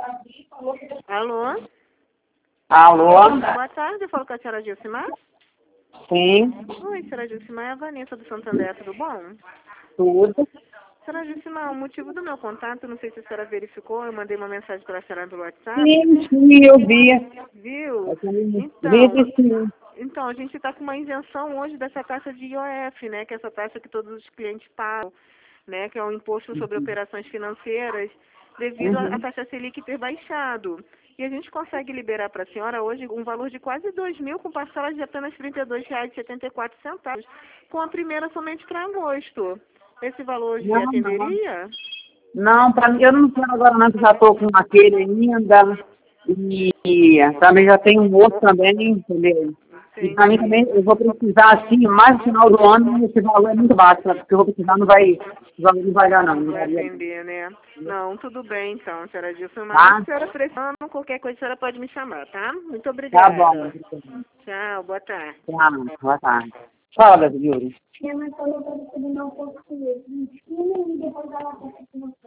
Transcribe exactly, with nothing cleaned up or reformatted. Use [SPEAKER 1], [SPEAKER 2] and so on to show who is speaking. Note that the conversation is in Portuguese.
[SPEAKER 1] Alô?
[SPEAKER 2] Alô?
[SPEAKER 1] Boa tarde, eu falo com a senhora Gilcimar.
[SPEAKER 2] Sim,
[SPEAKER 1] Oi, senhora Gilcimar, é a Vanessa do Santander, tudo bom?
[SPEAKER 2] tudo.
[SPEAKER 1] Senhora Gilcimar, o motivo do meu contato, não sei se a senhora verificou, eu mandei uma mensagem para a senhora pelo WhatsApp.
[SPEAKER 2] Sim, sim, eu vi.
[SPEAKER 1] Viu?
[SPEAKER 2] Vi,
[SPEAKER 1] Então,
[SPEAKER 2] vi sim.
[SPEAKER 1] então a gente está com uma isenção hoje dessa taxa de I O F, né? Que é essa taxa que todos os clientes pagam, né? Que é um imposto sobre operações financeiras, devido à à
[SPEAKER 2] Uhum.
[SPEAKER 1] taxa Selic ter baixado. E a gente consegue liberar para a senhora hoje um valor de quase dois mil com parcelas de apenas trinta e dois reais e setenta e quatro centavos, com a primeira somente para agosto. Esse valor hoje lhe
[SPEAKER 2] Não, não.
[SPEAKER 1] atenderia?
[SPEAKER 2] Não, pra mim, eu não quero agora não, que eu já estou com aquele ainda. E, e também já tem um outro também, entendeu? E para mim
[SPEAKER 1] Entendi.
[SPEAKER 2] também, eu vou precisar, assim, mais no final do ano, esse valor é muito baixo, sabe? Porque eu vou precisar, não vai, o valor não vai dar não,
[SPEAKER 1] Não
[SPEAKER 2] não
[SPEAKER 1] vai
[SPEAKER 2] daria não.
[SPEAKER 1] atender, né? Não, tudo bem então, senhora Dilson. Mas se a
[SPEAKER 2] Tá?
[SPEAKER 1] senhora precisando, qualquer coisa a senhora pode me chamar, tá? Muito
[SPEAKER 2] Tá bom.
[SPEAKER 1] obrigada. Tchau, boa tarde.
[SPEAKER 2] Tá, boa tarde. Fala, Yuri.
[SPEAKER 3] Minha mãe falou para você não conseguir. E depois ela